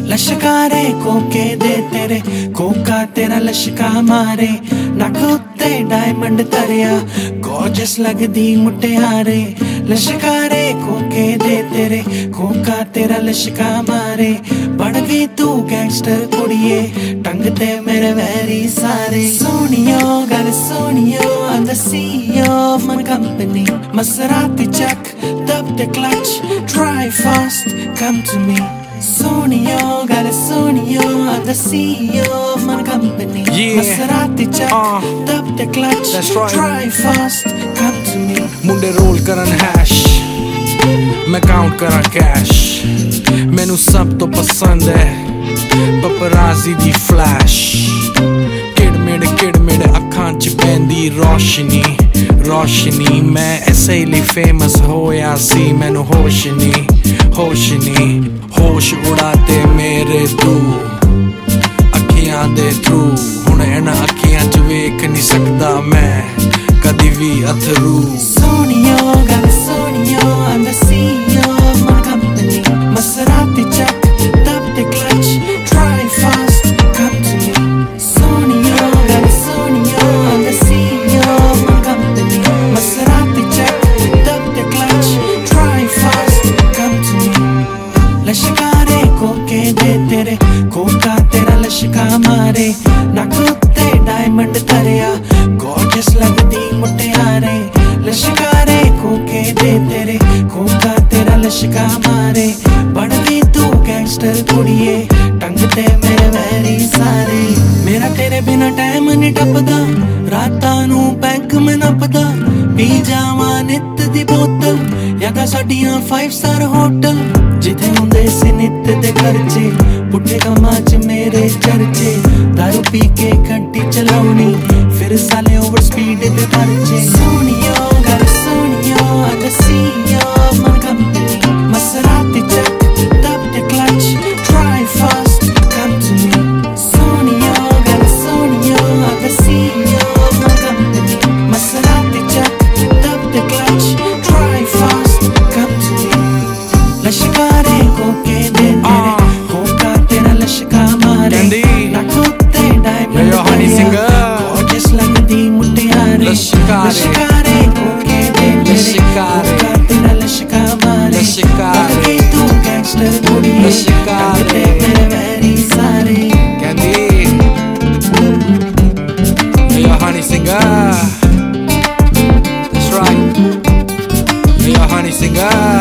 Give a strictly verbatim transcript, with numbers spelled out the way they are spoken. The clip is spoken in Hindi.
लश्कारे कोके दे तेरे कोका तेरा लश्का मारे नक उत्ते डायमंड तरिया गॉर्जस लगदी मुटियारे लश्कारे कोके दे तेरे कोका तेरा लश्का मारे बन गई तू गैंगस्टर कुड़िए टंग ते मेरे वैरी सारे सोनियो गल सोनियो I'm the C E O of my company Maserati check tap the clutch drive fast come to me Sonio, got a Sonio, I'm the C E O of my company yeah. Maserati check, uh, tap the clutch, that's right. drive fast, come to me मुंडे रोल करन हैश मैं काउंट करा कैश मैनू सब तो पसंद है पपराजी दी फ्लैश किड़मिड़ किड़मिड़ अखां च पैंदी रोशनी रोशनी मैं ऐसे ही फेमस होया सी मैनू होश नहीं होश नहीं होश उड़ाते मेरे तू अखियां दे थ्रू हुण इन्हां अखियां च वेख नहीं सकदा मैं कदी भी अथरू Sonio, got a Sonio, I'm the C E O of my company Maserati check, tap the clutch, drive fast, come to me Sonio, got a Sonio, I'm the C E O of my company Maserati check, tap the clutch, drive fast, come to me लश्कारे कोके दे तेरे कोका तेरा लश्का मारे नक उत्ते डायमंड तरिया गॉर्जस लगदी मुटियारे लश्कारे कोके दे तेरे कोका तेरा लश्का मारे बन गई तू गैंगस्टर कुड़िए टंग ते मेरे वैरी सारे मेरा तेरे बिना टाइम नहीं टपदा रातां नू बैंक में नपदा पी जावां नित दी बोतल या तां साडियां फाइव स्टार होटल जिथे हुंदे सी नित दे खर्चे पुट्ठे कम्मां च मेरे चर्चे दारू पी के घंटी चलाउनी फिर साले ओवर स्पीड दे परचे सोनियो गर सोनियो I'm the C E O of my company Maserati check tap the clutch drive fast come to me Sonio गर सोनियो I'm the C E O of my company Maserati check tap the clutch drive fast come to me लश्कारे कोके दे तेरे कोका तेरा लश्का मारे नक उत्ते डायमंड तरिया गॉर्जस लगदी मुटियारे लश्कारे कोके दे तेरे कोका तेरा लश्का मारे बन गई तू गैंगस्टर कुड़िए टंग ते मेरे वैरी सारे कहंदी Yo honey singer that's right Yo honey singer